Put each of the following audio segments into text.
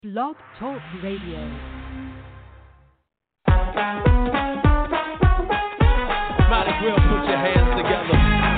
Blog Talk Radio. Might as well put your hands together.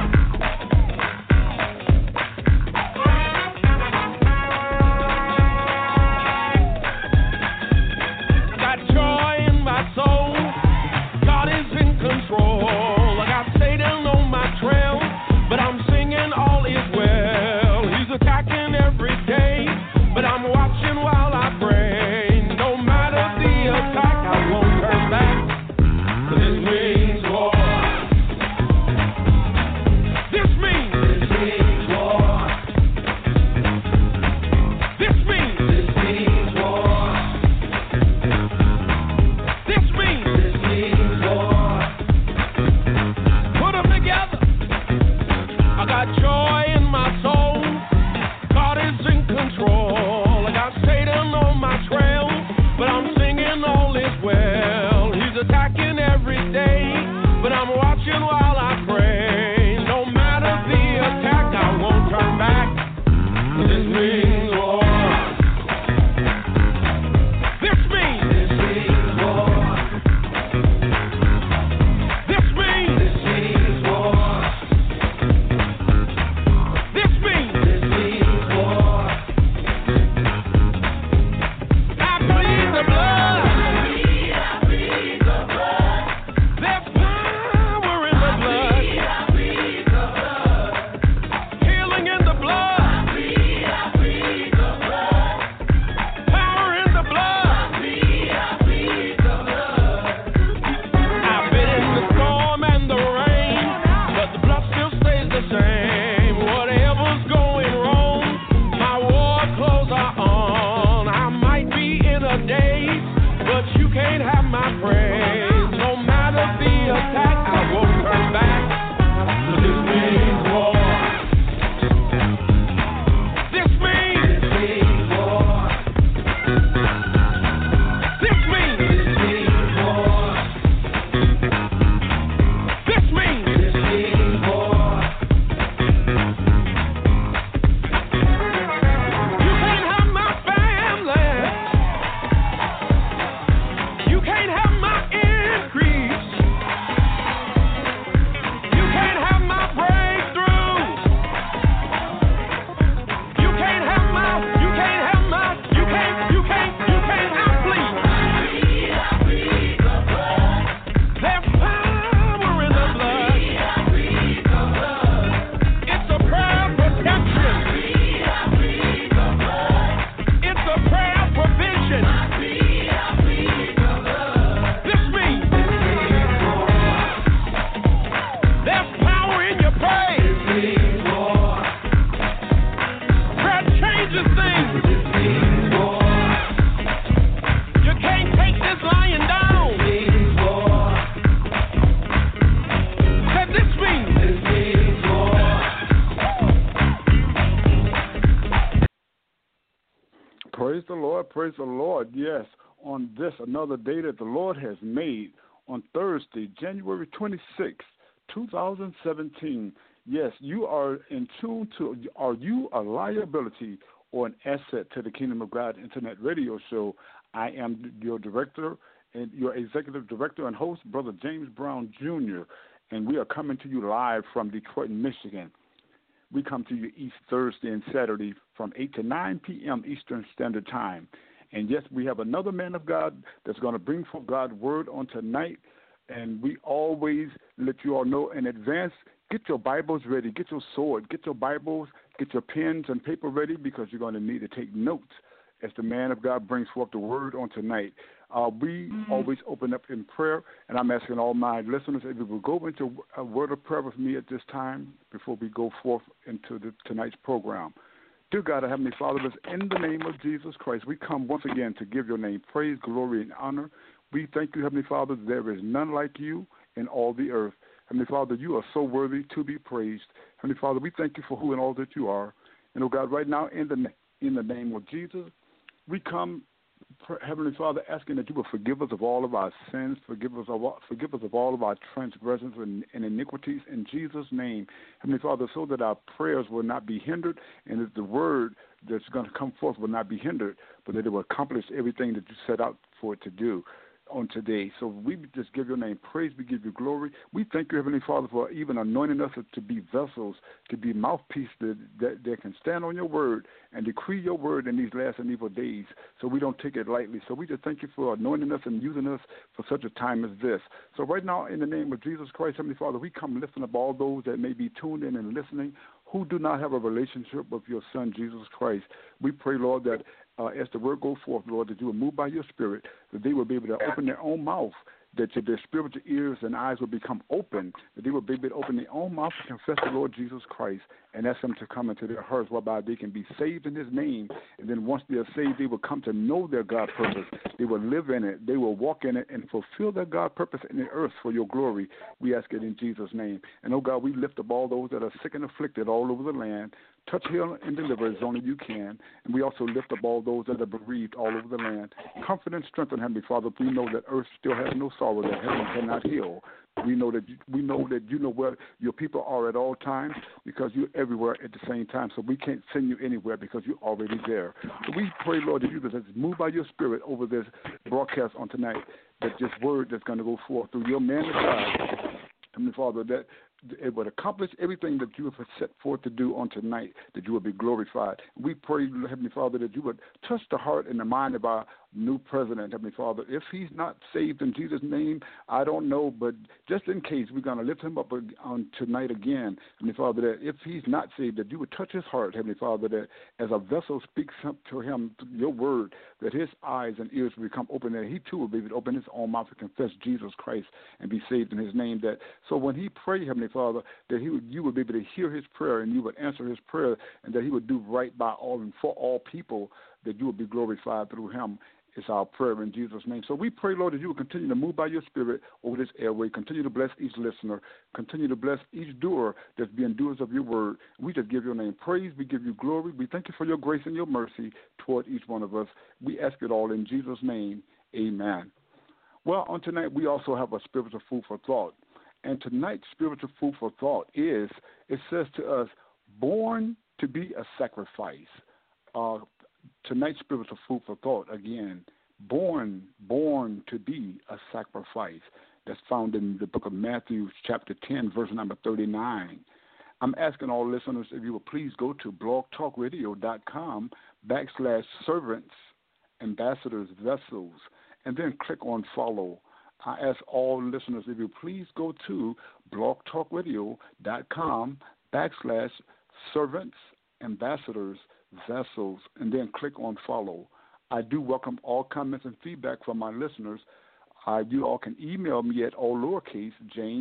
Got joy in my soul. God is in control. I got Satan on my trail, but I'm singing all is well. He's attacking every day, but I'm watching while I pray. No matter the attack, I won't turn back. 'Cause this means war. This means war. This means war. This means war. Put them together. I got joy in my soul. God is in control. I got Satan on my trail, but I'm singing all is well. He's attacking every day, but I'm watching while I pray. No matter the attack, I won't turn back. 'Cause this means war. This means war. This means war. This means war. I plead the blood. There's power in the blood. Healing in the blood. Power in the blood. I've been in the storm and the rain, but the blood still stays the same. Whatever's going wrong, my war clothes are on. I might be in a daze, but you can't have my praise. No matter the attack, I won't turn back. 'Cause this means war. This means war. This means war. This means war. You can't have my family. You can't have my increase. You can't have my breakthrough. You can't have my, you can't have my, you can't, I plead. There's power in the blood. It's a prayer of protection. It's a prayer of provision. This means there's power in your praise. Prayer changes things. You can't take this lying down. Said this means Praise the Lord, praise the Lord. Yes, on this, another day that the Lord has made, on Thursday, January 26th, 2017. Yes, you are in tune to, are you a liability or an asset to the Kingdom of God Internet Radio Show? I am your director and your executive director and host, Brother James Brown Jr., and we are coming to you live from Detroit, Michigan. We come to you each Thursday and Saturday from 8 to 9 p.m. Eastern Standard Time. And yes, we have another man of God that's going to bring forth God's word on tonight. And we always let you all know in advance, get your Bibles ready, get your sword, get your Bibles, get your pens and paper ready, because you're going to need to take notes as the man of God brings forth the word on tonight. We always open up in prayer, and I'm asking all my listeners if you will go into a word of prayer with me at this time before we go forth into tonight's program. Dear God, our Heavenly Father, in the name of Jesus Christ, we come once again to give your name praise, glory, and honor. We thank you, Heavenly Father, there is none like you in all the earth. Heavenly Father, you are so worthy to be praised. Heavenly Father, we thank you for who and all that you are. And, oh God, right now, in the name of Jesus, we come Heavenly Father, asking that you will forgive us of all of our sins, forgive us of all of our transgressions and iniquities in Jesus' name, Heavenly Father, so that our prayers will not be hindered, and that the word that's going to come forth will not be hindered, but that it will accomplish everything that you set out for it to do on today. So we just give your name praise, we give you glory. We thank you, Heavenly Father, for even anointing us to be vessels, to be mouthpiece that can stand on your word and decree your word in these last and evil days, so we don't take it lightly. So we just thank you for anointing us and using us for such a time as this. So right now, in the name of Jesus Christ, Heavenly Father, we come lifting up all those that may be tuned in and listening who do not have a relationship with your Son, Jesus Christ. We pray, Lord, that as the word goes forth, Lord, that you will move by your Spirit, that they will be able to open their own mouth, that their spiritual ears and eyes will become open, that they will be able to open their own mouth and confess the Lord Jesus Christ and ask him to come into their hearts, whereby they can be saved in his name. And then once they are saved, they will come to know their God purpose. They will live in it. They will walk in it and fulfill their God purpose in the earth for your glory. We ask it in Jesus' name. And, oh God, we lift up all those that are sick and afflicted all over the land. Touch, heal, and deliver as only you can. And we also lift up all those that are bereaved all over the land. Comfort and strengthen, Heavenly Father. We know that earth still has no sorrow, that heaven cannot heal. We know that you know where your people are at all times, because you're everywhere at the same time. So we can't send you anywhere because you're already there. So we pray, Lord, that you just move by your Spirit over this broadcast on tonight, that this word that's going to go forth through your man of God, Heavenly Father, that it would accomplish everything that you have set forth to do on tonight, that you would be glorified. We pray, Heavenly Father, that you would touch the heart and the mind of our new president, Heavenly Father. If he's not saved in Jesus' name, I don't know, but just in case, we're going to lift him up on tonight again, Heavenly Father, that if he's not saved, that you would touch his heart, Heavenly Father, that as a vessel speaks to him your word, that his eyes and ears will become open, that he too will be able to open his own mouth and confess Jesus Christ and be saved in his name. That so when he prayed, Heavenly Father, that you would be able to hear his prayer and you would answer his prayer, and that he would do right by all and for all people, that you would be glorified through him. It's our prayer in Jesus' name. So we pray, Lord, that you will continue to move by your Spirit over this airway. Continue to bless each listener. Continue to bless each doer that's being doers of your word. We just give your name praise. We give you glory. We thank you for your grace and your mercy toward each one of us. We ask it all in Jesus' name. Amen. Well, on tonight, we also have a spiritual food for thought. And tonight's spiritual food for thought is, it says to us, born to be a sacrifice. Tonight's spiritual food for thought, again, born to be a sacrifice. That's found in the book of Matthew, chapter 10, verse number 39. I'm asking all listeners if you will please go to blogtalkradio.com/servants, ambassadors, vessels, and then click on follow. I ask all listeners if you please go to blogtalkradio.com/servants, ambassadors, vessels, and then click on follow. I do welcome all comments and feedback from my listeners. You all can email me at all lowercase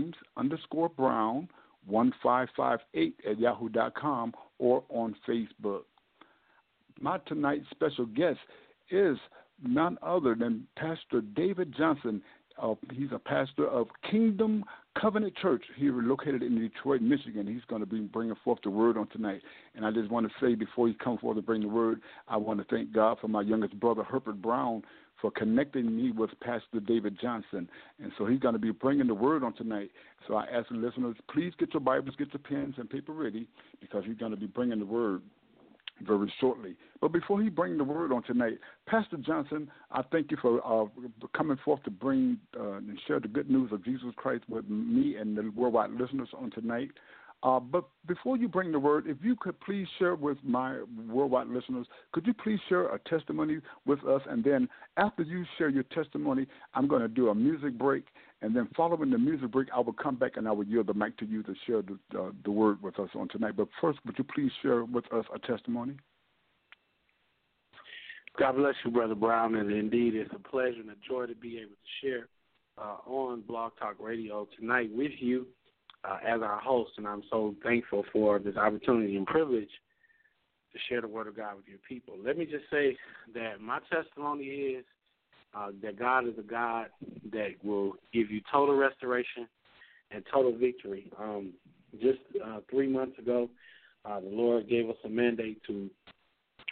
James_Brown1558@yahoo.com or on Facebook. My tonight's special guest is none other than Pastor David Johnson. He's a pastor of Kingdom Covenant Church here located in Detroit, Michigan. He's going to be bringing forth the word on tonight. And I just want to say before he comes forth to bring the word, I want to thank God for my youngest brother, Herbert Brown, for connecting me with Pastor David Johnson. And so he's going to be bringing the word on tonight. So I ask the listeners, please get your Bibles, get your pens and paper ready, because he's going to be bringing the word very shortly. But before he brings the word on tonight, Pastor Johnson, I thank you for coming forth to bring and share the good news of Jesus Christ with me and the worldwide listeners on tonight. But before you bring the word, if you could please share with my worldwide listeners, could you please share a testimony with us? And then after you share your testimony, I'm going to do a music break. And then following the music break, I will come back and I will yield the mic to you to share the word with us on tonight. But first, would you please share with us a testimony? God bless you, Brother Brown, and indeed it's a pleasure and a joy to be able to share on Blog Talk Radio tonight with you as our host, and I'm so thankful for this opportunity and privilege to share the Word of God with your people. Let me just say that my testimony is that God is a God that will give you total restoration and total victory. Just 3 months ago, the Lord gave us a mandate to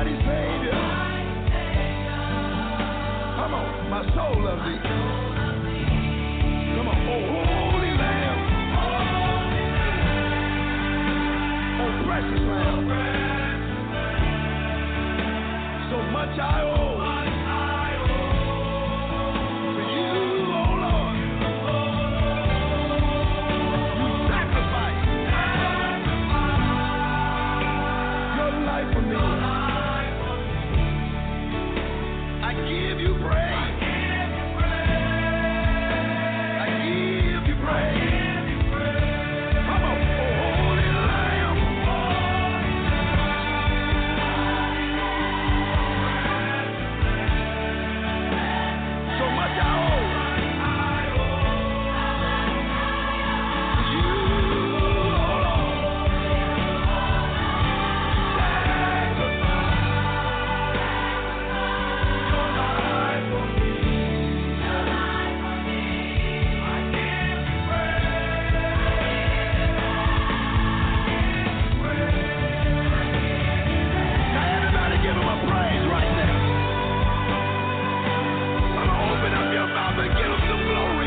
mighty Savior. Come on, my soul loves thee. Come on, oh holy Lamb. Oh precious Lamb. So much I owe to you, oh Lord. You sacrificed your life for me. I give you praise. I give you praise. Come on, oh holy Lamb. So much I owe to you, oh Lord. Now everybody give him a praise right now. Come on, open up your mouth and give him some glory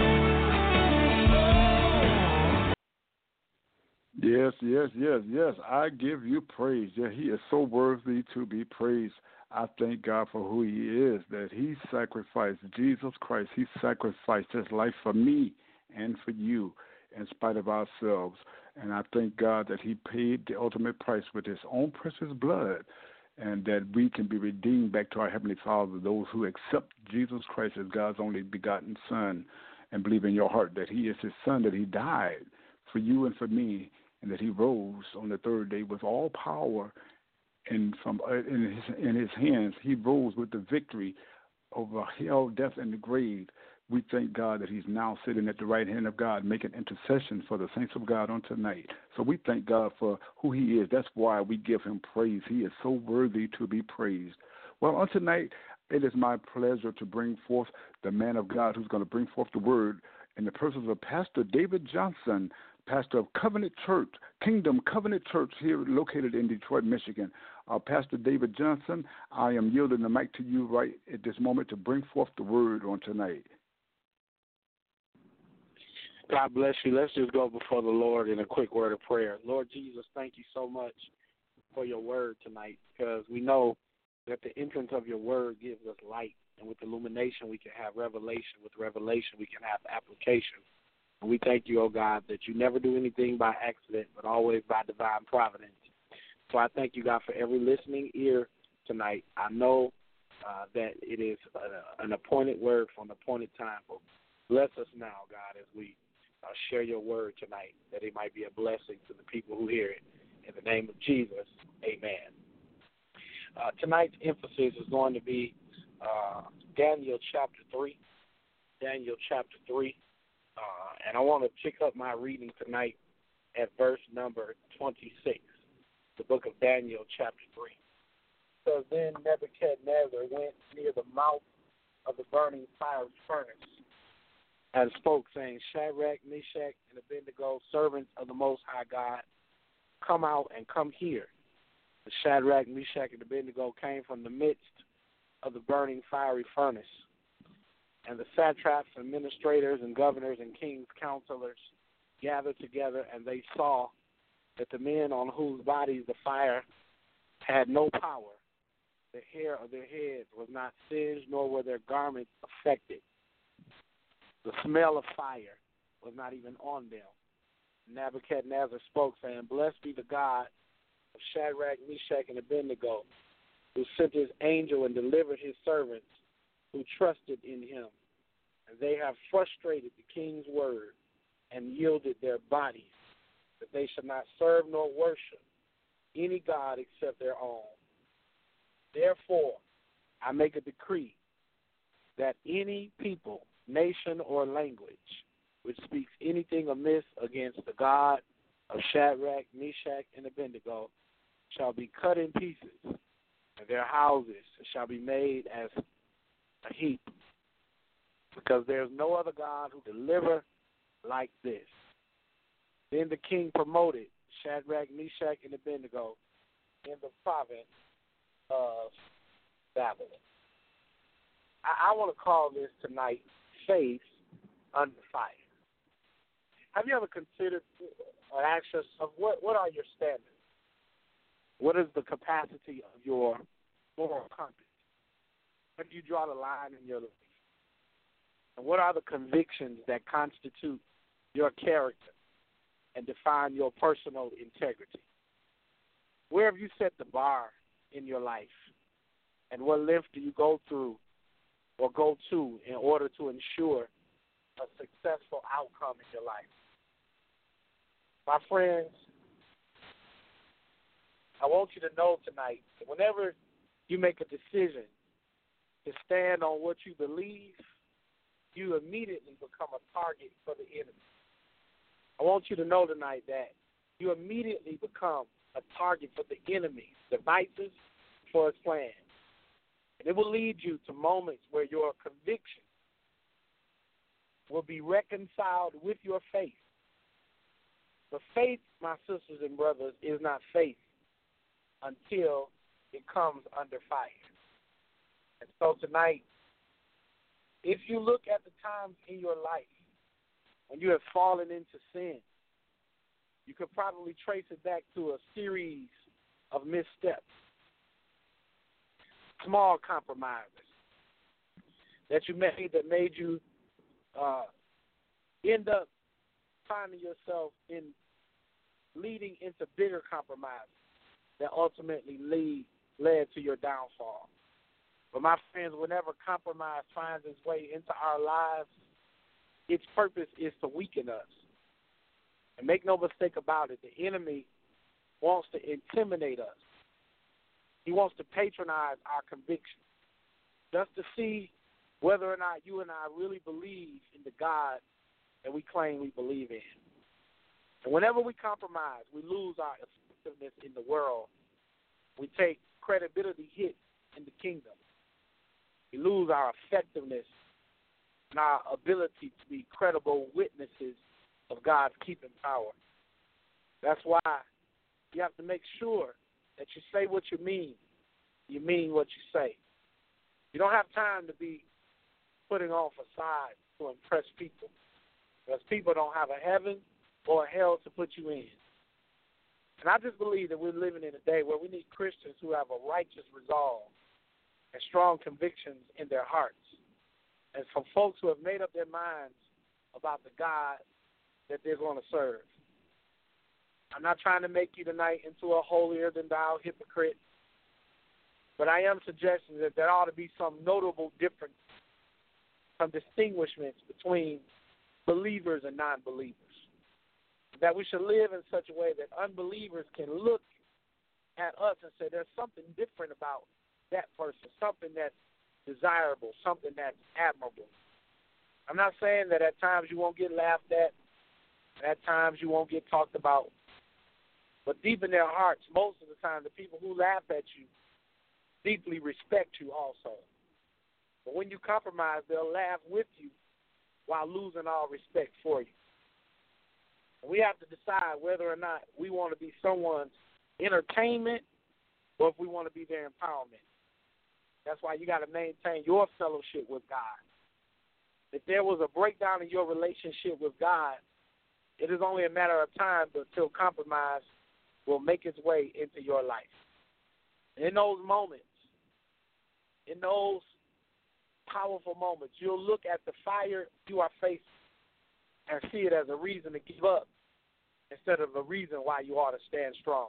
here. Yes, yes, yes, yes. I give you praise. Yeah, he is so worthy to be praised. I thank God for who he is, that he sacrificed Jesus Christ. He sacrificed his life for me and for you in spite of ourselves. And I thank God that he paid the ultimate price with his own precious blood, and that we can be redeemed back to our Heavenly Father, those who accept Jesus Christ as God's only begotten Son and believe in your heart that he is his Son, that he died for you and for me, and that he rose on the third day with all power and from in his hands. He rose with the victory over hell, death, and the grave. We thank God that he's now sitting at the right hand of God, making intercession for the saints of God on tonight. So we thank God for who he is. That's why we give him praise. He is so worthy to be praised. Well, on tonight, it is my pleasure to bring forth the man of God who's going to bring forth the word in the person of Pastor David Johnson, pastor of Covenant Church, Kingdom Covenant Church here located in Detroit, Michigan. Pastor David Johnson, I am yielding the mic to you right at this moment to bring forth the word on tonight. God bless you. Let's just go before the Lord in a quick word of prayer. Lord Jesus, thank you so much for your word tonight, because we know that the entrance of your word gives us light, and with illumination we can have revelation. With revelation we can have application. And we thank you, oh God, that you never do anything by accident, but always by divine providence. So I thank you, God, for every listening ear tonight. I know that it is an appointed word for an appointed time. But bless us now, God, as we share your word tonight, that it might be a blessing to the people who hear it. In the name of Jesus, amen. Tonight's emphasis is going to be Daniel chapter 3. Daniel chapter 3. And I want to pick up my reading tonight at verse number 26, the book of Daniel chapter 3. So then Nebuchadnezzar went near the mouth of the burning fiery furnace and spoke, saying, Shadrach, Meshach, and Abednego, servants of the Most High God, come out and come here. The Shadrach, Meshach, and Abednego came from the midst of the burning fiery furnace. And the satraps, administrators, and governors, and kings' counselors gathered together, and they saw that the men on whose bodies the fire had no power, the hair of their heads was not singed, nor were their garments affected. The smell of fire was not even on them. Nebuchadnezzar spoke, saying, Blessed be the God of Shadrach, Meshach, and Abednego, who sent his angel and delivered his servants who trusted in him. And they have frustrated the king's word and yielded their bodies, that they should not serve nor worship any god except their own. Therefore, I make a decree that any people, nation, or language which speaks anything amiss against the God of Shadrach, Meshach, and Abednego shall be cut in pieces, and their houses shall be made as a heap, because there is no other God who deliver like this. Then the king promoted Shadrach, Meshach, and Abednego in the province of Babylon. I want to call this tonight faith under fire. Have you ever considered or asked yourself, what are your standards? What is the capacity of your moral compass? Where do you draw the line in your life? And what are the convictions that constitute your character and define your personal integrity? Where have you set the bar in your life? And what length do you go through or go to in order to ensure a successful outcome in your life? My friends, I want you to know tonight that whenever you make a decision to stand on what you believe, you immediately become a target for the enemy. I want you to know tonight that you immediately become a target for the enemy's devices, for his plans. And it will lead you to moments where your conviction will be reconciled with your faith. But faith, my sisters and brothers, is not faith until it comes under fire. And so tonight, if you look at the times in your life when you have fallen into sin, you could probably trace it back to a series of missteps, small compromises that you made that made you end up finding yourself in leading into bigger compromises that ultimately led to your downfall. But my friends, whenever compromise finds its way into our lives, its purpose is to weaken us. And make no mistake about it, the enemy wants to intimidate us. He wants to patronize our convictions just to see whether or not you and I really believe in the God that we claim we believe in. And whenever we compromise, we lose our effectiveness in the world. We take credibility hits in the kingdom. We lose our effectiveness and our ability to be credible witnesses of God's keeping power. That's why you have to make sure that you say what you mean what you say. You don't have time to be putting on facades to impress people, because people don't have a heaven or a hell to put you in. And I just believe that we're living in a day where we need Christians who have a righteous resolve and strong convictions in their hearts, and some folks who have made up their minds about the God that they're going to serve. I'm not trying to make you tonight into a holier-than-thou hypocrite, but I am suggesting that there ought to be some notable difference, some distinguishments between believers and non-believers. That we should live in such a way that unbelievers can look at us and say there's something different about that person, something that's desirable, something that's admirable. I'm not saying that at times you won't get laughed at, at times you won't get talked about, but deep in their hearts, most of the time, the people who laugh at you deeply respect you also. But when you compromise, they'll laugh with you while losing all respect for you. We have to decide whether or not we want to be someone's entertainment or if we want to be their empowerment. That's why you got to maintain your fellowship with God. If there was a breakdown in your relationship with God, it is only a matter of time until compromise will make its way into your life. In those moments, in those powerful moments, you'll look at the fire you are facing and see it as a reason to give up instead of a reason why you ought to stand strong.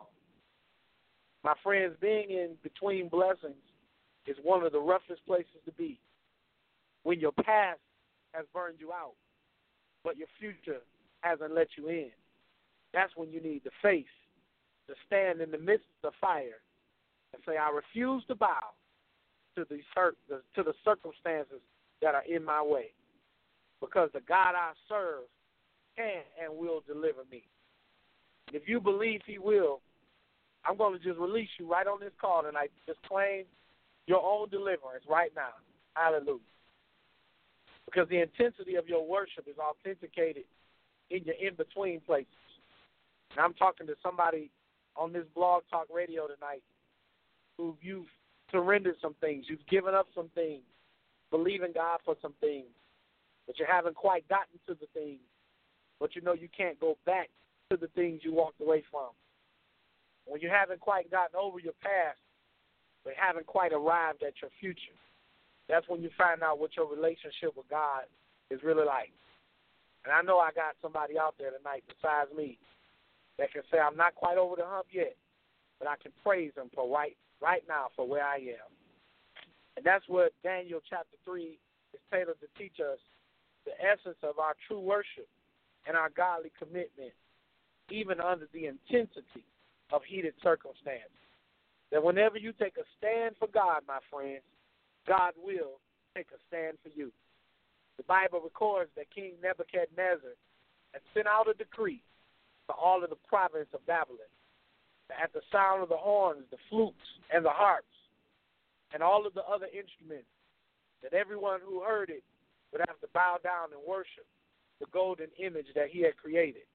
My friends, being in between blessings is one of the roughest places to be. When your past has burned you out, but your future hasn't let you in, that's when you need the faith to stand in the midst of the fire and say, I refuse to bow to the circumstances that are in my way, because the God I serve can and will deliver me. And if you believe he will, I'm going to just release you right on this call tonight. Just claim your own deliverance right now. Hallelujah. Because the intensity of your worship is authenticated in your in-between places. And I'm talking to somebody on this Blog Talk Radio tonight who you've surrendered some things. You've given up some things, believing God for some things, but you haven't quite gotten to the things. But you know you can't go back to the things you walked away from. When you haven't quite gotten over your past, but haven't quite arrived at your future, that's when you find out what your relationship with God is really like. And I know I got somebody out there tonight besides me that can say, I'm not quite over the hump yet, but I can praise him for right now for where I am. And that's what Daniel chapter 3 is tailored to teach us, the essence of our true worship and our godly commitment, even under the intensity of heated circumstances. That whenever you take a stand for God, my friends, God will take a stand for you. The Bible records that King Nebuchadnezzar had sent out a decree to all of the province of Babylon, that at the sound of the horns, the flutes, and the harps, and all of the other instruments, that everyone who heard it would have to bow down and worship the golden image that he had created.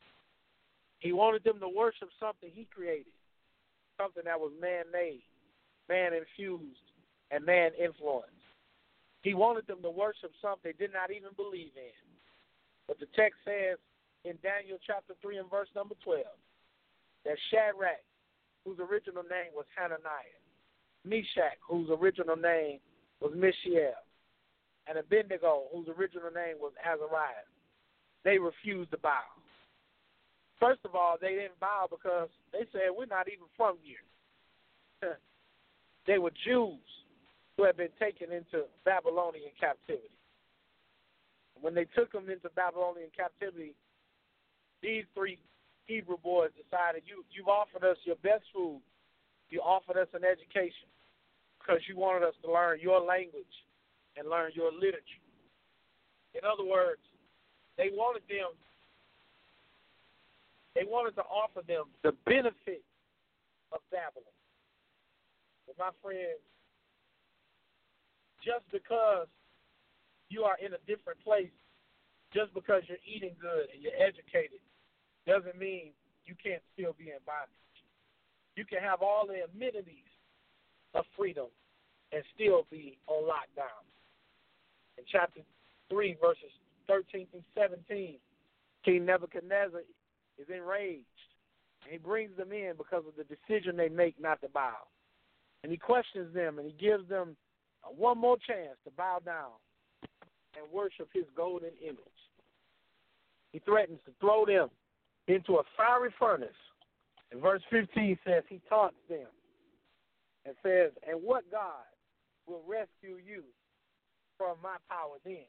He wanted them to worship something he created, something that was man-made, man-infused, and man-influenced. He wanted them to worship something they did not even believe in. But the text says in Daniel chapter 3 and verse number 12 that Shadrach, whose original name was Hananiah, Meshach, whose original name was Mishael, and Abednego, whose original name was Azariah, they refused to bow. First of all, they didn't bow because they said, we're not even from here. They were Jews who had been taken into Babylonian captivity. When they took them into Babylonian captivity, these three Hebrew boys decided, you've offered us your best food. You offered us an education because you wanted us to learn your language and learn your literature. In other words, they wanted to offer them the benefit of Babylon. But my friends, just because you are in a different place, just because you're eating good and you're educated, doesn't mean you can't still be in bondage. You can have all the amenities of freedom and still be on lockdown. In chapter 3, verses 13 through 17, King Nebuchadnezzar is enraged, and he brings them in because of the decision they make not to bow. And he questions them, and he gives them one more chance to bow down and worship his golden image. He threatens to throw them into a fiery furnace. And verse 15 says he taunts them and says, and what God will rescue you from my power then?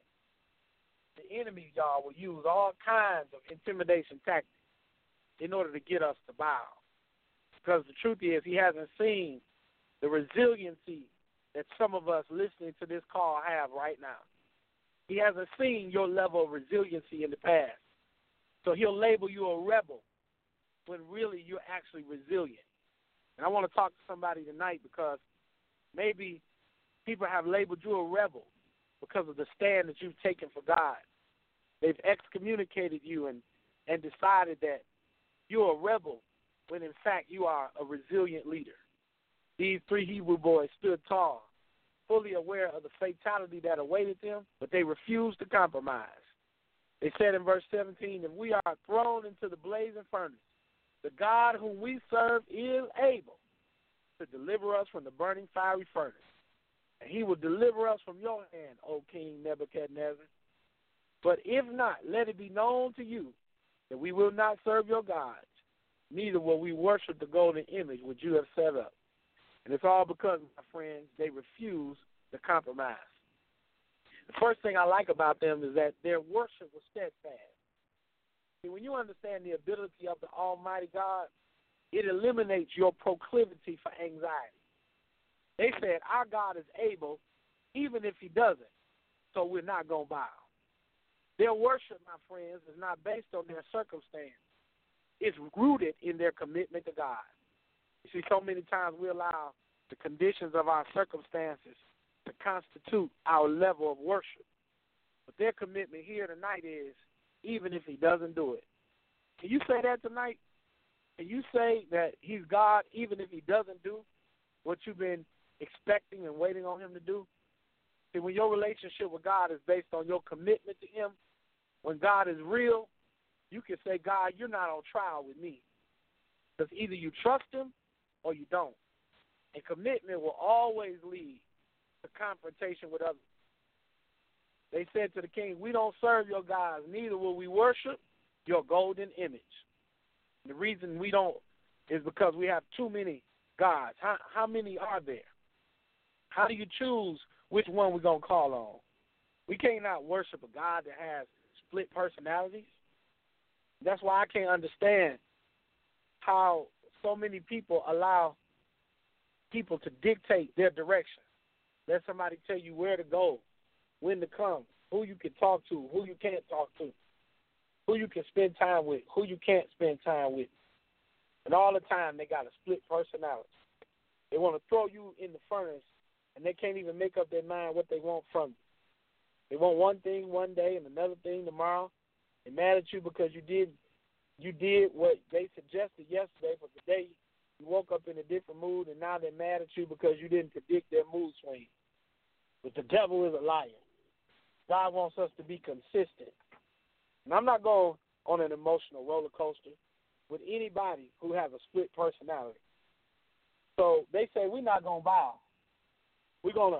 The enemy, y'all, will use all kinds of intimidation tactics in order to get us to bow. Because the truth is, he hasn't seen the resiliency that some of us listening to this call have right now. He hasn't seen your level of resiliency in the past. So he'll label you a rebel when really you're actually resilient. And I want to talk to somebody tonight because maybe people have labeled you a rebel because of the stand that you've taken for God. They've excommunicated you and decided that you're a rebel when in fact you are a resilient leader. These three Hebrew boys stood tall, fully aware of the fatality that awaited them, but they refused to compromise. They said in verse 17, if we are thrown into the blazing furnace, the God whom we serve is able to deliver us from the burning fiery furnace. And he will deliver us from your hand, O King Nebuchadnezzar. But if not, let it be known to you that we will not serve your gods, neither will we worship the golden image which you have set up. And it's all because, my friends, they refuse to compromise. The first thing I like about them is that their worship was steadfast. See, when you understand the ability of the Almighty God, it eliminates your proclivity for anxiety. They said, our God is able, even if he doesn't, so we're not going to bow. Their worship, my friends, is not based on their circumstance. It's rooted in their commitment to God. You see, so many times we allow the conditions of our circumstances to constitute our level of worship. But their commitment here tonight is, even if he doesn't do it. Can you say that tonight? Can you say that he's God even if he doesn't do what you've been expecting and waiting on him to do? See, when your relationship with God is based on your commitment to him, when God is real, you can say, God, you're not on trial with me. Because either you trust him or you don't. And commitment will always lead to confrontation with others. They said to the king, we don't serve your gods, neither will we worship your golden image. The reason we don't is because we have too many gods. How many are there? How do you choose which one we're going to call on? We can't not worship a God that has split personalities. That's why I can't understand how so many people allow people to dictate their direction. Let somebody tell you where to go, when to come, who you can talk to, who you can't talk to, who you can spend time with, who you can't spend time with. And all the time they got a split personality. They want to throw you in the furnace, and they can't even make up their mind what they want from you. They want one thing one day and another thing tomorrow. They're mad at you because you did what they suggested yesterday, but today you woke up in a different mood, and now they're mad at you because you didn't predict their mood swing. But the devil is a liar. God wants us to be consistent. And I'm not going on an emotional roller coaster with anybody who has a split personality. So they say we're not going to bow. We're gonna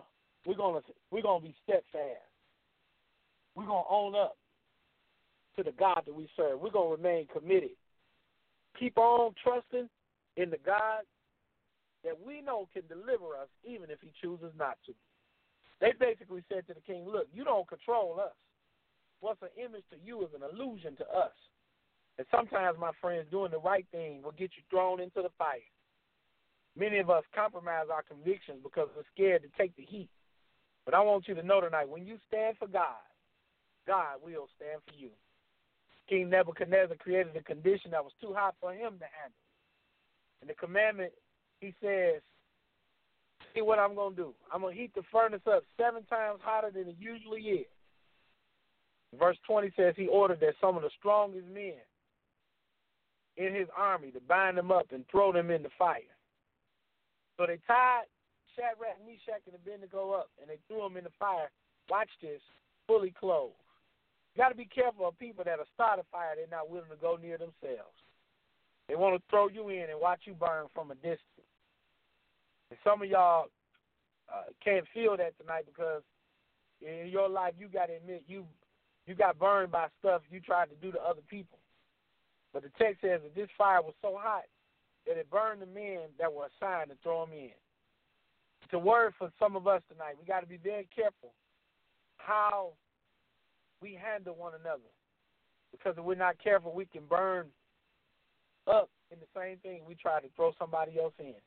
be steadfast. We're going to own up to the God that we serve. We're going to remain committed. Keep on trusting in the God that we know can deliver us even if he chooses not to. They basically said to the king, look, you don't control us. What's an image to you is an illusion to us. And sometimes, my friends, doing the right thing will get you thrown into the fire. Many of us compromise our convictions because we're scared to take the heat. But I want you to know tonight, when you stand for God, God will stand for you. King Nebuchadnezzar created a condition that was too hot for him to handle. And the commandment, he says, see what I'm going to do. I'm going to heat the furnace up 7 times hotter than it usually is. Verse 20 says he ordered that some of the strongest men in his army to bind them up and throw them in the fire. So they tied Shadrach, Meshach, and Abednego up, and they threw them in the fire. Watch this, fully clothed. You got to be careful of people that will start a fire they're not willing to go near themselves. They want to throw you in and watch you burn from a distance. And some of y'all can't feel that tonight because in your life you got to admit you got burned by stuff you tried to do to other people. But the text says that this fire was so hot that it burned the men that were assigned to throw them in. It's a word for some of us tonight. We got to be very careful how we handle one another. Because if we're not careful, we can burn up in the same thing we try to throw somebody else in.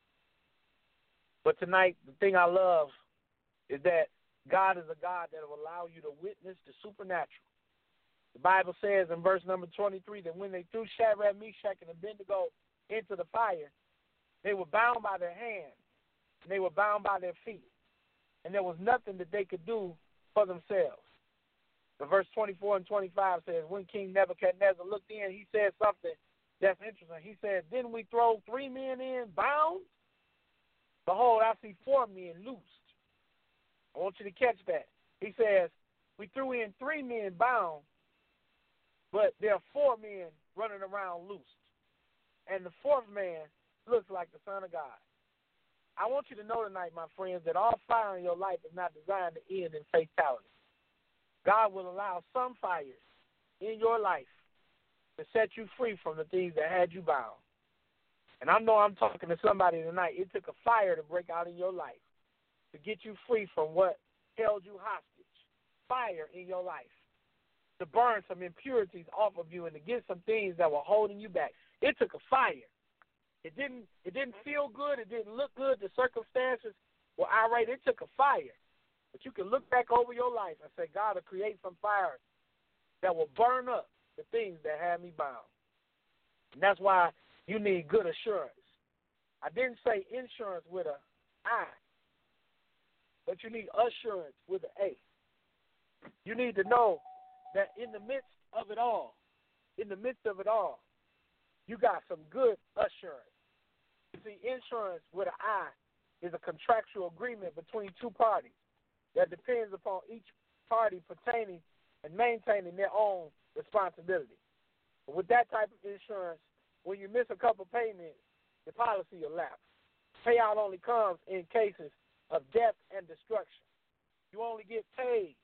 But tonight, the thing I love is that God is a God that will allow you to witness the supernatural. The Bible says in verse number 23 that when they threw Shadrach, Meshach, and Abednego into the fire, they were bound by their hands, and they were bound by their feet, and there was nothing that they could do for themselves. But verse 24 and 25 says, when King Nebuchadnezzar looked in, he said something that's interesting. He said, didn't we throw 3 men in bound? Behold, I see 4 men loosed. I want you to catch that. He says, we threw in 3 men bound, but there are 4 men running around loosed. And the 4th man looks like the Son of God. I want you to know tonight, my friends, that all fire in your life is not designed to end in fatality. God will allow some fires in your life to set you free from the things that had you bound. And I know I'm talking to somebody tonight. It took a fire to break out in your life to get you free from what held you hostage. Fire in your life to burn some impurities off of you and to get some things that were holding you back. It took a fire. It didn't feel good. It didn't look good. The circumstances were irate. It took a fire. But you can look back over your life and say, God will create some fire that will burn up the things that had me bound. And that's why you need good assurance. I didn't say insurance with an I, but you need assurance with an A. You need to know that in the midst of it all, you got some good assurance. You see, insurance with an I is a contractual agreement between two parties that depends upon each party pertaining and maintaining their own responsibility. But with that type of insurance, when you miss a couple payments, the policy will lapse. Payout only comes in cases of death and destruction. You only get paid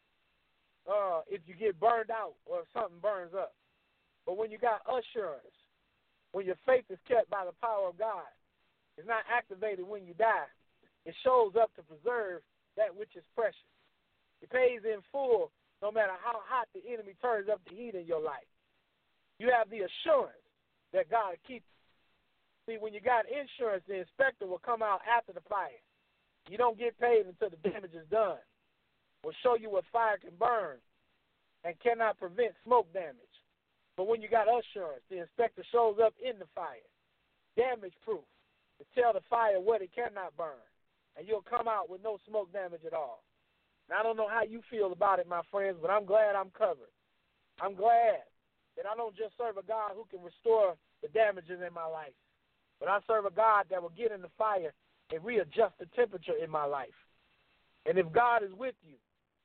if you get burned out or if something burns up. But when you got assurance, when your faith is kept by the power of God, it's not activated when you die. It shows up to preserve that which is precious. It pays in full no matter how hot the enemy turns up the heat in your life. You have the assurance that God will keep you. See, when you got insurance, the inspector will come out after the fire. You don't get paid until the damage is done. Will show you what fire can burn and cannot prevent smoke damage. But when you got assurance, the inspector shows up in the fire, damage proof, to tell the fire what it cannot burn, and you'll come out with no smoke damage at all. Now, I don't know how you feel about it, my friends, but I'm glad I'm covered. I'm glad that I don't just serve a God who can restore the damages in my life, but I serve a God that will get in the fire and readjust the temperature in my life. And if God is with you,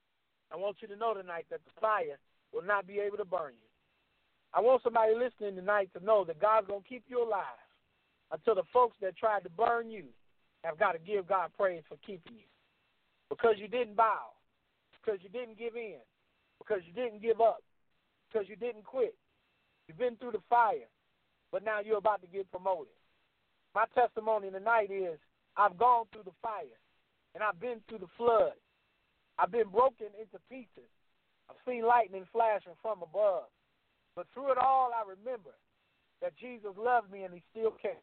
I want you to know tonight that the fire will not be able to burn you. I want somebody listening tonight to know that God's going to keep you alive until the folks that tried to burn you have got to give God praise for keeping you. Because you didn't bow, because you didn't give in, because you didn't give up, because you didn't quit. You've been through the fire, but now you're about to get promoted. My testimony tonight is I've gone through the fire, and I've been through the flood. I've been broken into pieces. I've seen lightning flashing from above. But through it all, I remember that Jesus loved me and he still cares.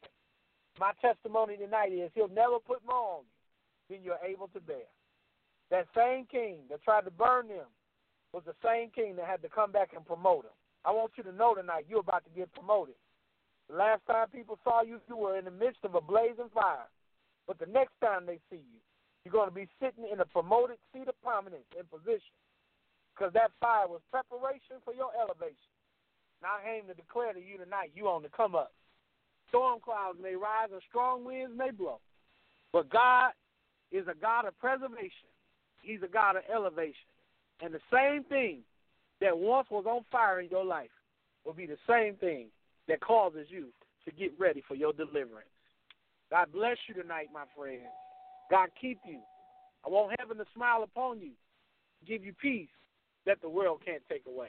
My testimony tonight is he'll never put more on you than you're able to bear. That same king that tried to burn them was the same king that had to come back and promote him. I want you to know tonight you're about to get promoted. The last time people saw you, you were in the midst of a blazing fire. But the next time they see you, you're going to be sitting in a promoted seat of prominence and position because that fire was preparation for your elevation. Now I aim to declare to you tonight, you on the come up. Storm clouds may rise and strong winds may blow. But God is a God of preservation. He's a God of elevation. And the same thing that once was on fire in your life will be the same thing that causes you to get ready for your deliverance. God bless you tonight, my friend. God keep you. I want heaven to smile upon you, give you peace that the world can't take away.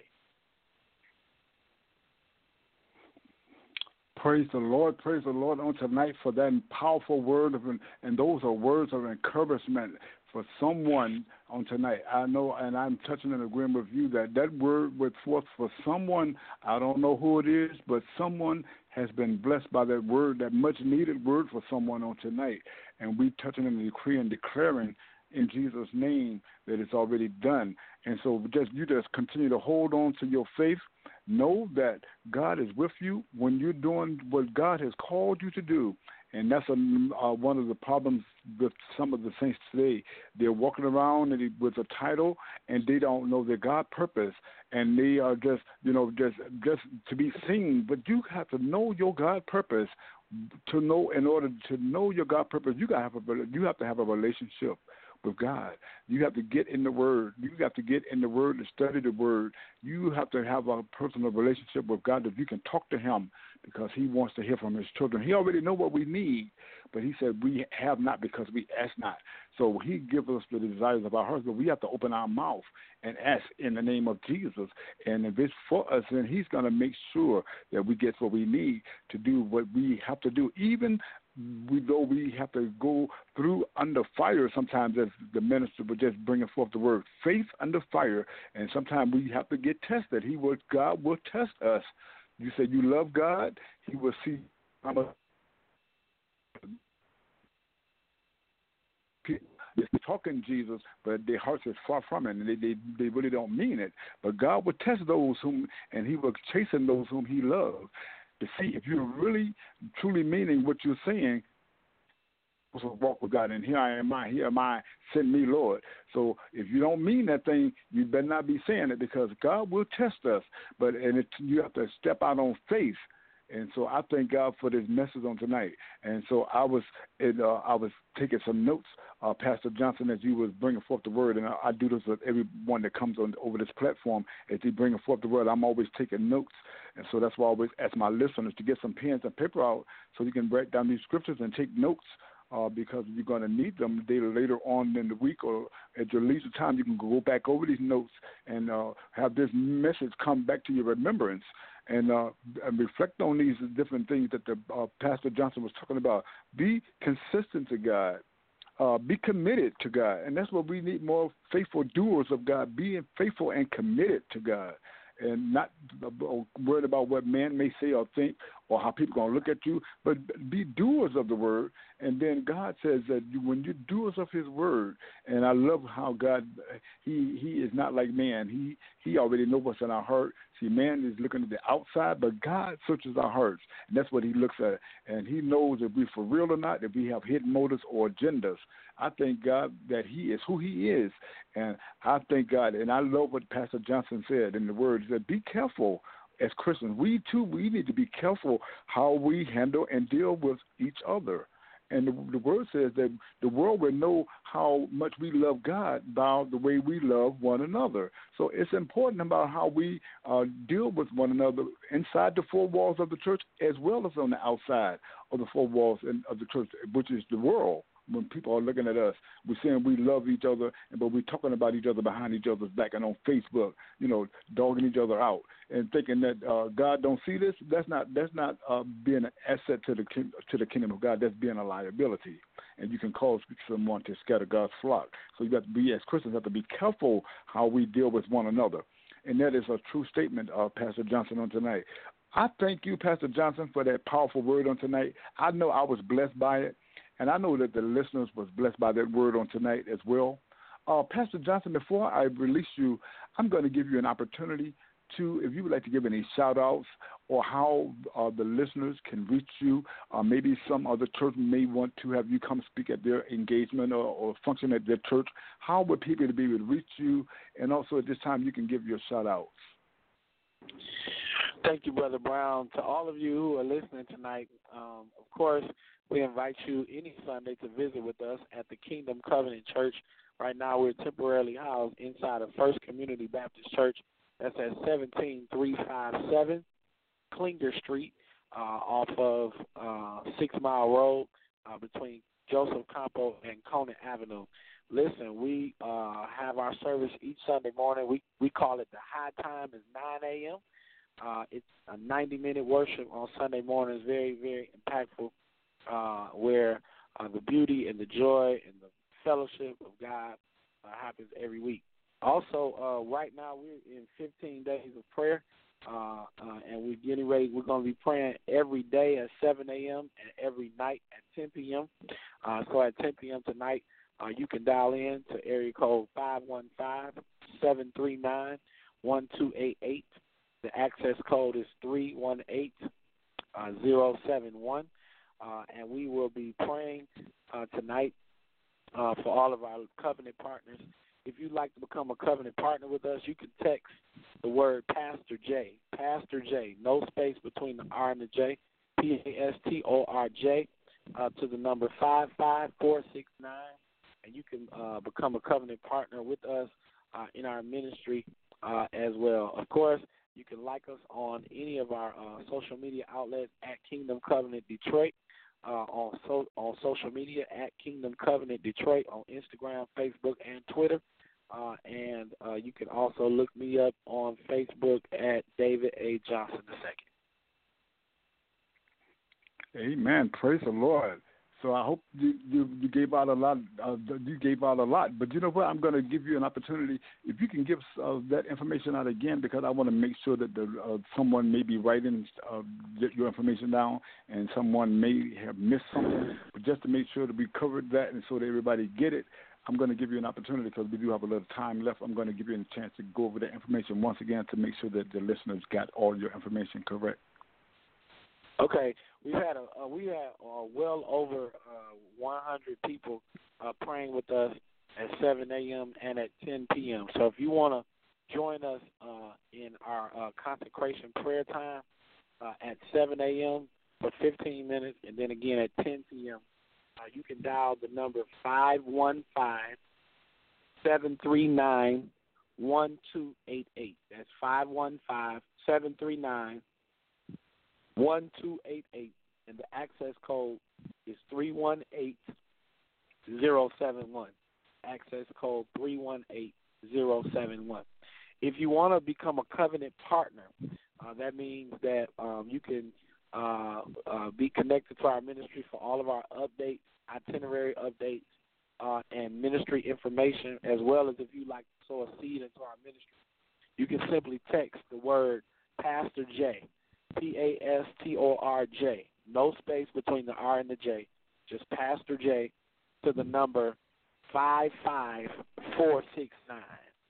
Praise the Lord on tonight for that powerful word and those are words of encouragement for someone on tonight. I know, and I'm touching and agreeing with you that word was forth for someone. I don't know who it is, but someone has been blessed by that word, that much needed word for someone on tonight. And we touching and declaring in Jesus' name that it's already done. And so you just continue to hold on to your faith. Know that God is with you when you're doing what God has called you to do. And that's one of the problems with some of the saints today. They're walking around with a title, and they don't know their God purpose, and they are just to be seen. But you have to know your God purpose. To know, in order to know your God purpose, you have to have a relationship with God. You have to get in the Word. You have to get in the Word and study the Word. You have to have a personal relationship with God that you can talk to Him because He wants to hear from His children. He already knows what we need, but He said we have not because we ask not. So He gives us the desires of our hearts, but we have to open our mouth and ask in the name of Jesus. And if it's for us, then He's going to make sure that we get what we need to do what we have to do, even though we have to go through under fire sometimes, as the minister was just bringing forth the word, faith under fire, and sometimes we have to get tested. God will test us. You say you love God, He will see how much people they're talking Jesus, but their hearts are far from it, and they really don't mean it. But God will test those and He will chasten those whom He loves, to see if you're really, truly meaning what you're saying. Also walk with God, and here am I, send me, Lord. So if you don't mean that thing, you better not be saying it, because God will test us. You have to step out on faith And so I thank God for this message on tonight. And so I was taking some notes, Pastor Johnson, as you was bringing forth the word. And I do this with everyone that comes on over this platform. As they bring forth the word, I'm always taking notes. And so that's why I always ask my listeners to get some pens and paper out so you can write down these scriptures and take notes. Because you're going to need them later on in the week, or at your leisure time, you can go back over these notes and have this message come back to your remembrance and reflect on these different things that the Pastor Johnson was talking about. Be consistent to God. Be committed to God. And that's what we need, more faithful doers of God, being faithful and committed to God. And not worried about what man may say or think or how people are going to look at you, but be doers of the word. And then God says that when you're doers of his word, and I love how God, he is not like man. He already knows what's in our heart. See, man is looking at the outside, but God searches our hearts, and that's what he looks at. And he knows if we're for real or not, if we have hidden motives or agendas. I thank God that he is who he is, and I thank God, and I love what Pastor Johnson said in the word. He said, be careful as Christians. We need to be careful how we handle and deal with each other. And the word says that the world will know how much we love God by the way we love one another. So it's important about how we deal with one another inside the four walls of the church as well as on the outside of the four walls of the church, which is the world. When people are looking at us, we're saying we love each other, but we're talking about each other behind each other's back and on Facebook, dogging each other out and thinking that God don't see this. That's not being an asset to the kingdom of God. That's being a liability, and you can cause someone to scatter God's flock. So you got to be, as Christians, have to be careful how we deal with one another, and that is a true statement of Pastor Johnson on tonight. I thank you, Pastor Johnson, for that powerful word on tonight. I know I was blessed by it. And I know that the listeners was blessed by that word on tonight as well. Pastor Johnson, before I release you, I'm going to give you an opportunity to, if you would like to give any shout-outs or how the listeners can reach you. Maybe some other church may want to have you come speak at their engagement or function at their church. How would people be able to reach you? And also at this time, you can give your shout-outs. Thank you, Brother Brown. To all of you who are listening tonight, of course, we invite you any Sunday to visit with us at the Kingdom Covenant Church. Right now we're temporarily housed inside of First Community Baptist Church. That's at 17357 Klinger Street off of 6 Mile Road between Joseph Campo and Conant Avenue. Listen, we have our service each Sunday morning. We call it the high time is 9 a.m. It's a 90-minute worship on Sunday mornings, very, very impactful. Where the beauty and the joy and the fellowship of God happens every week. Also, right now we're in 15 days of prayer, and we're getting ready. We're going to be praying every day at 7 a.m. and every night at 10 p.m. So at 10 p.m. tonight, you can dial in to area code 515-739-1288. The access code is 318071. And we will be praying tonight for all of our covenant partners. If you'd like to become a covenant partner with us, you can text the word Pastor J, no space between the R and the J, PASTORJ, to the number 55469, and you can become a covenant partner with us in our ministry as well. Of course, you can like us on any of our social media outlets at Kingdom Covenant Detroit. On social media at Kingdom Covenant Detroit on Instagram, Facebook, and Twitter. And you can also look me up on Facebook at David A. Johnson II. Amen. Praise the Lord. So I hope you gave out a lot. But you know what? I'm going to give you an opportunity. If you can give that information out again, because I want to make sure that someone may be writing your information down, and someone may have missed something. But just to make sure that we covered that, and so that everybody get it, I'm going to give you an opportunity because we do have a little time left. I'm going to give you a chance to go over that information once again to make sure that the listeners got all your information correct. Okay, we had well over 100 people praying with us at 7 a.m. and at 10 p.m. So if you want to join us in our consecration prayer time, at 7 a.m. for 15 minutes, and then again at 10 p.m. You can dial the number 515-739-1288. That's 515-739-1288, and the access code is 318071. Access code 318071. If you want to become a covenant partner, that means that you can be connected to our ministry for all of our updates, itinerary updates, and ministry information, as well as if you like to sow a seed into our ministry. You can simply text the word Pastor J, Pastorj, no space between the R and the J, just Pastor J, to the number 55469.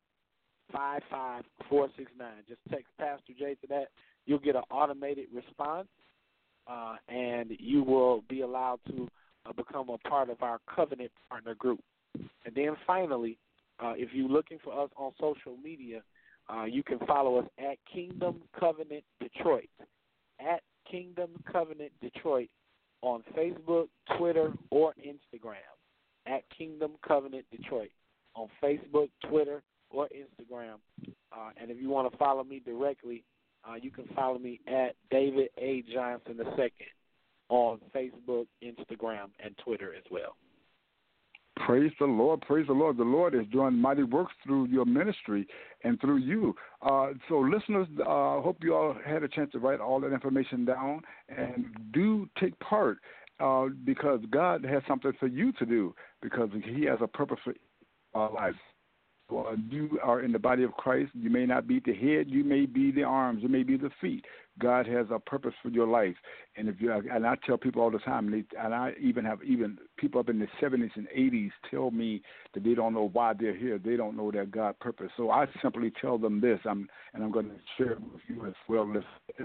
55469. Just text Pastor J to that. You'll get an automated response, and you will be allowed to become a part of our covenant partner group. And then finally, if you're looking for us on social media, you can follow us at Kingdom Covenant Detroit, at Kingdom Covenant Detroit on Facebook, Twitter, or Instagram, at Kingdom Covenant Detroit on Facebook, Twitter, or Instagram. And if you want to follow me directly, you can follow me at David A. Johnson II on Facebook, Instagram, and Twitter as well. Praise the Lord. Praise the Lord. The Lord is doing mighty works through your ministry and through you. So listeners, I hope you all had a chance to write all that information down, and do take part because God has something for you to do, because he has a purpose for our lives. You are in the body of Christ. You may not be the head. You may be the arms. You may be the feet. God has a purpose for your life. And and I tell people all the time, and I even have people up in the 70s and 80s tell me that they don't know why they're here. They don't know their God purpose. So I simply tell them this, and I'm going to share it with you as well. It's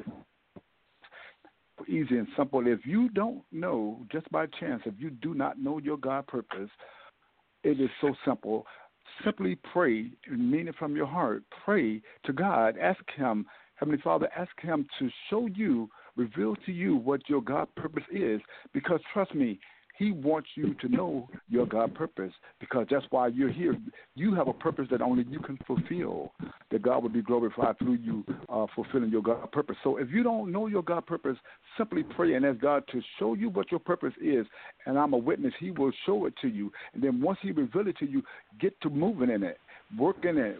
easy and simple. If you don't know, just by chance, if you do not know your God purpose, it is so simple. Simply pray and mean it from your heart. Pray to God. Ask him, Heavenly Father, ask him to show you, reveal to you what your God purpose is, because trust me, he wants you to know your God purpose, because that's why you're here. You have a purpose that only you can fulfill, that God will be glorified through you fulfilling your God purpose. So if you don't know your God purpose, simply pray and ask God to show you what your purpose is, and I'm a witness. He will show it to you. And then once he reveals it to you, get to moving in it. Work in it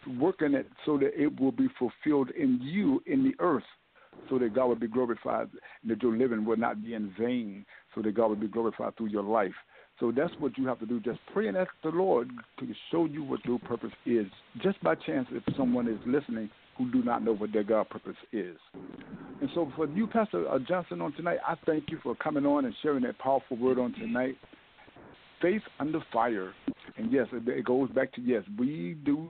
so that it will be fulfilled in you in the earth, so that God will be glorified and that your living will not be in vain, so that God will be glorified through your life. So that's what you have to do. Just pray and ask the Lord to show you what your purpose is, just by chance if someone is listening who do not know what their God purpose is. And so for you, Pastor Johnson, on tonight, I thank you for coming on and sharing that powerful word on tonight. Faith under fire. And yes, it goes back to, yes, we go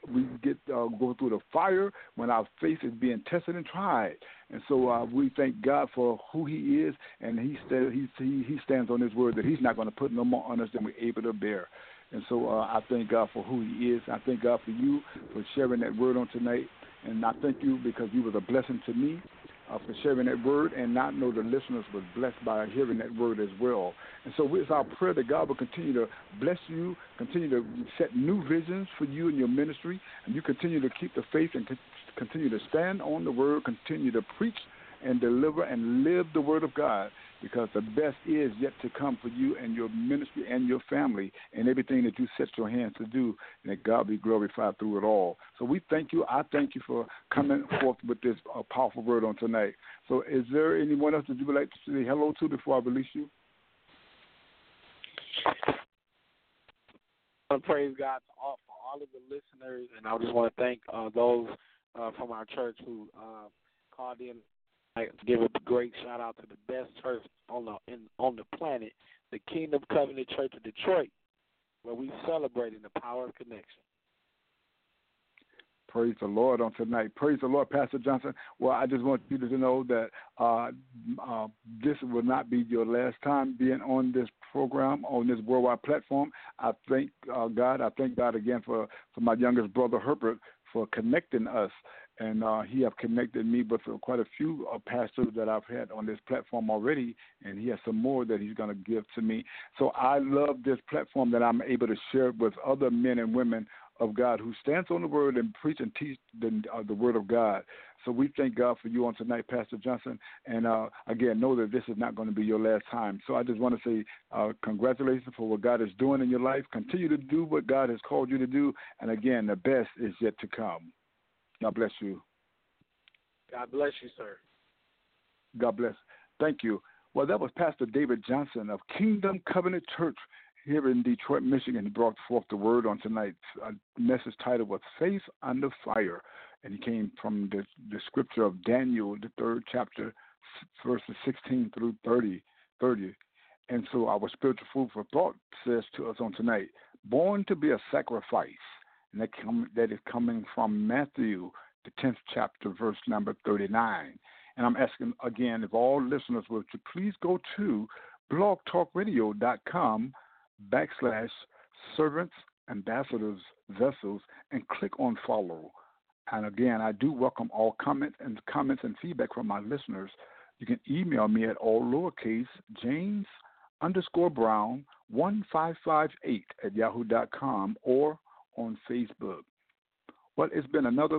through the fire when our faith is being tested and tried. And so we thank God for who he is, and he stands on his word that he's not going to put no more on us than we're able to bear. And so I thank God for who he is. I thank God for you for sharing that word on tonight. And I thank you because you was a blessing to me for sharing that word, and not know the listeners was blessed by hearing that word as well. And so it's our prayer that God will continue to bless you, continue to set new visions for you and your ministry, and you continue to keep the faith and continue to stand on the word, continue to preach and deliver and live the word of God, because the best is yet to come for you and your ministry and your family and everything that you set your hands to do, and that God be glorified through it all. So we thank you. I thank you for coming forth with this powerful word on tonight. So is there anyone else that you would like to say hello to before I release you? Praise God for all of the listeners, and I just want to thank those from our church who called in. I give a great shout out to the best church on the planet, the Kingdom Covenant Church of Detroit, where we celebrating the power of connection. Praise the Lord on tonight. Praise the Lord, Pastor Johnson. Well, I just want you to know that this will not be your last time being on this program, on this worldwide platform. I thank God. I thank God again for my youngest brother, Herbert, for connecting us and he have connected me with quite a few pastors that I've had on this platform already, and he has some more that he's going to give to me. So I love this platform that I'm able to share with other men and women of God who stands on the word and preach and teach the word of God. So we thank God for you on tonight, Pastor Johnson. And again, know that this is not going to be your last time. So I just want to say congratulations for what God is doing in your life. Continue to do what God has called you to do. And again, the best is yet to come. God bless you. God bless you, sir. God bless. Thank you. Well, that was Pastor David Johnson of Kingdom Covenant Church here in Detroit, Michigan. He brought forth the word on tonight. A message title was Faith Under Fire. And he came from the scripture of Daniel, the 3rd chapter, verses 16 through 30. And so our spiritual food for thought says to us on tonight, born to be a sacrifice. And that is coming from Matthew, the 10th chapter, verse number 39. And I'm asking again, if all listeners would you please go to blogtalkradio.com/servants, ambassadors, vessels, and click on follow. And again, I do welcome all comments and feedback from my listeners. You can email me at all lowercase James_Brown1558 @yahoo.com or on Facebook. Well, it's been another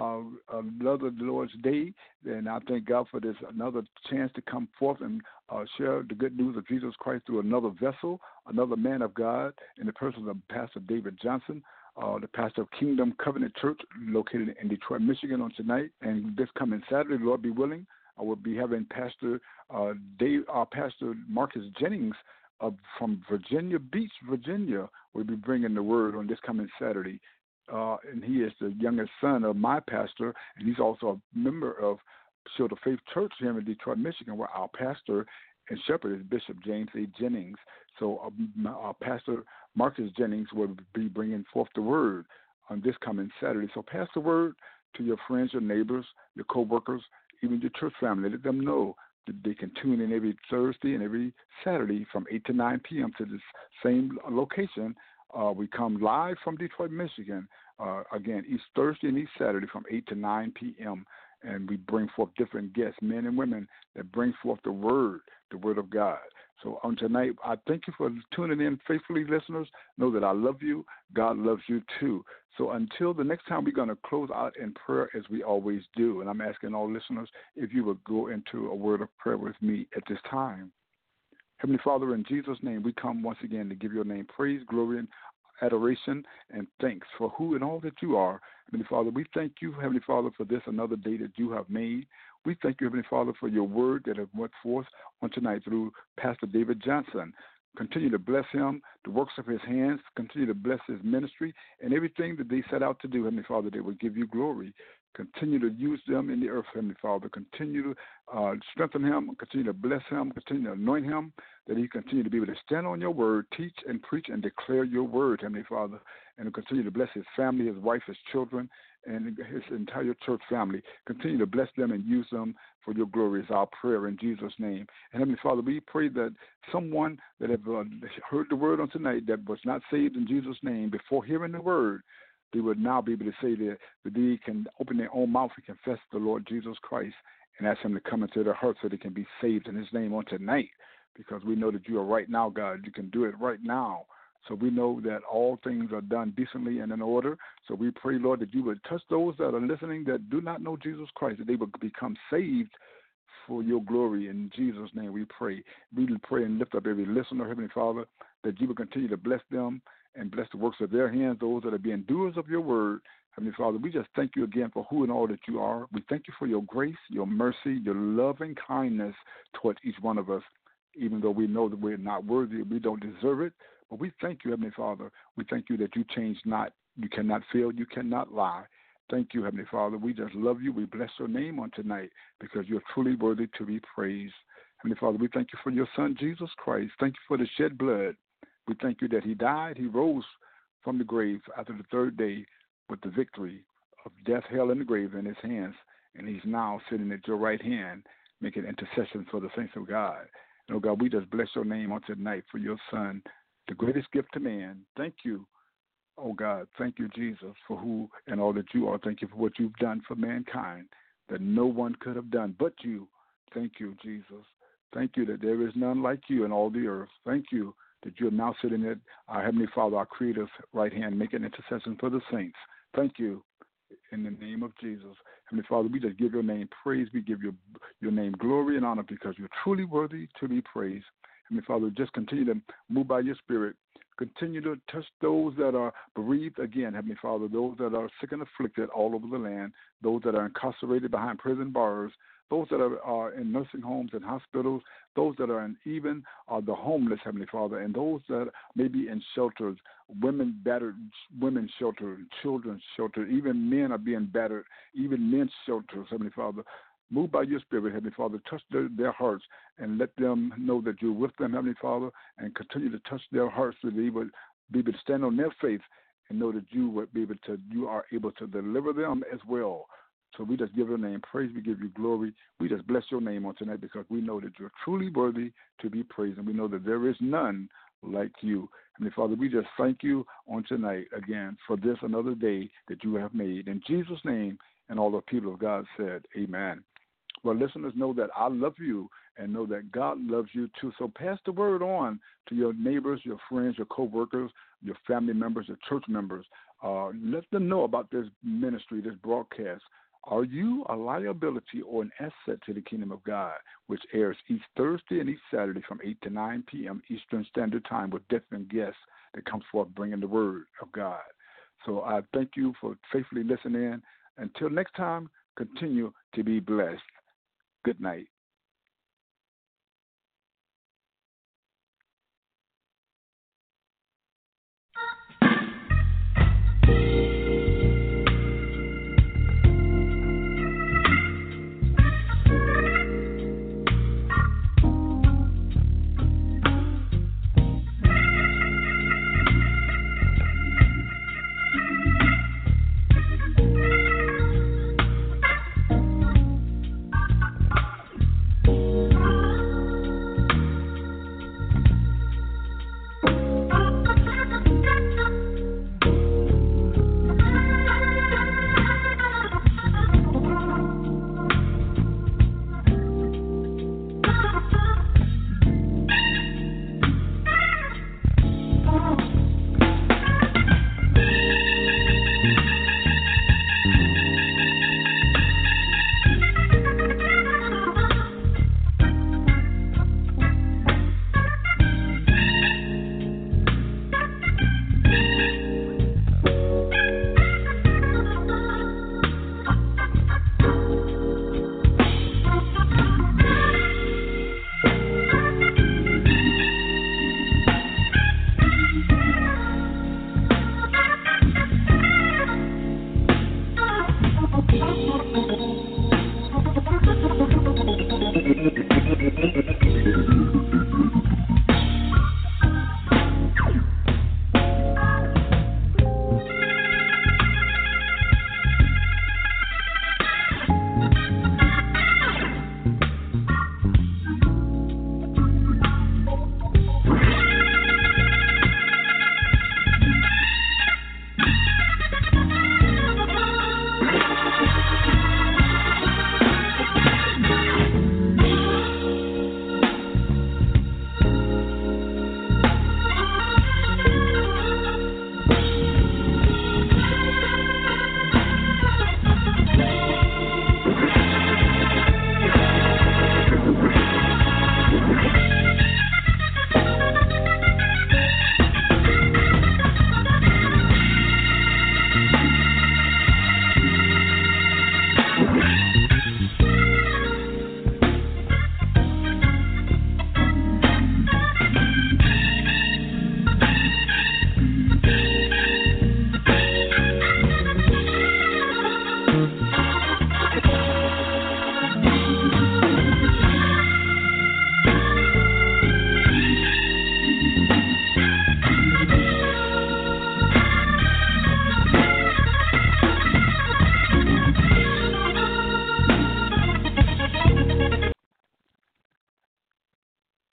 Lord's Day, and I thank God for this another chance to come forth and share the good news of Jesus Christ through another vessel, another man of God, in the person of Pastor David Johnson, the pastor of Kingdom Covenant Church, located in Detroit, Michigan, on tonight. And this coming Saturday, Lord be willing, I will be having Pastor Marcus Jennings from Virginia Beach, Virginia, will be bringing the word on this coming Saturday. And he is the youngest son of my pastor, and he's also a member of Shield of Faith Church here in Detroit, Michigan, where our pastor and shepherd is Bishop James A. Jennings. So Pastor Marcus Jennings will be bringing forth the word on this coming Saturday. So pass the word to your friends, your neighbors, your co-workers, even your church family. Let them know that they can tune in every Thursday and every Saturday from 8 to 9 p.m. to this same location. We come live from Detroit, Michigan, again, each Thursday and each Saturday from 8 to 9 p.m., and we bring forth different guests, men and women, that bring forth the word of God. So on tonight, I thank you for tuning in faithfully, listeners. Know that I love you. God loves you too. So until the next time, we're going to close out in prayer as we always do, and I'm asking all listeners if you would go into a word of prayer with me at this time. Heavenly Father, in Jesus' name, we come once again to give your name praise, glory, and adoration, and thanks for who and all that you are. Heavenly Father, we thank you, Heavenly Father, for this another day that you have made. We thank you, Heavenly Father, for your word that has went forth on tonight through Pastor David Johnson. Continue to bless him, the works of his hands. Continue to bless his ministry and everything that they set out to do, Heavenly Father, they will give you glory. Continue to use them in the earth, Heavenly Father. Continue to strengthen him, continue to bless him, continue to anoint him, that he continue to be able to stand on your word, teach and preach and declare your word, Heavenly Father, and continue to bless his family, his wife, his children, and his entire church family. Continue to bless them and use them for your glory is our prayer in Jesus' name. And Heavenly Father, we pray that someone that have heard the word on tonight that was not saved in Jesus' name before hearing the word, they would now be able to say that they can open their own mouth and confess the Lord Jesus Christ and ask him to come into their heart so they can be saved in his name on tonight, because we know that you are right now, God. You can do it right now. So we know that all things are done decently and in order. So we pray, Lord, that you would touch those that are listening that do not know Jesus Christ, that they would become saved for your glory. In Jesus' name we pray. We pray and lift up every listener, Heavenly Father, that you would continue to bless them and bless the works of their hands, those that are being doers of your word. Heavenly Father, we just thank you again for who and all that you are. We thank you for your grace, your mercy, your loving kindness towards each one of us, even though we know that we're not worthy, we don't deserve it. But we thank you, Heavenly Father. We thank you that you change not, you cannot fail, you cannot lie. Thank you, Heavenly Father. We just love you. We bless your name on tonight because you're truly worthy to be praised. Heavenly Father, we thank you for your Son, Jesus Christ. Thank you for the shed blood. We thank you that he died, he rose from the grave after the third day with the victory of death, hell, and the grave in his hands, and he's now sitting at your right hand making intercession for the saints of God. And, oh God, we just bless your name on tonight for your Son, the greatest gift to man. Thank you Oh, God, thank you, Jesus, for who and all that you are. Thank you for what you've done for mankind that no one could have done but you. Thank you, Jesus. Thank you that there is none like you in all the earth. Thank you that you are now sitting at our Heavenly Father, our Creator's right hand, making intercession for the saints. Thank you in the name of Jesus. Heavenly Father, we just give your name praise. We give your name glory and honor because you're truly worthy to be praised. Heavenly Father, just continue to move by your Spirit. Continue to touch those that are bereaved again, Heavenly Father, those that are sick and afflicted all over the land, those that are incarcerated behind prison bars, those that are in nursing homes and hospitals, those that are in even the homeless, Heavenly Father, and those that may be in shelters, battered women's shelter, children's shelter, even men are being battered, even men's shelters, Heavenly Father. Move by your Spirit, Heavenly Father. Touch their hearts and let them know that you're with them, Heavenly Father, and continue to touch their hearts so they would be able to stand on their faith and know that you are able to deliver them as well. So we just give your name praise. We give you glory. We just bless your name on tonight because we know that you're truly worthy to be praised, and we know that there is none like you. Heavenly Father, we just thank you on tonight again for this another day that you have made. In Jesus' name, and all the people of God said, amen. Well, listeners, know that I love you and know that God loves you too. So pass the word on to your neighbors, your friends, your co-workers, your family members, your church members. Let them know about this ministry, this broadcast. Are you a liability or an asset to the kingdom of God, which airs each Thursday and each Saturday from 8 to 9 p.m. Eastern Standard Time with different guests that comes forth bringing the word of God. So I thank you for faithfully listening in. Until next time, continue to be blessed. Good night.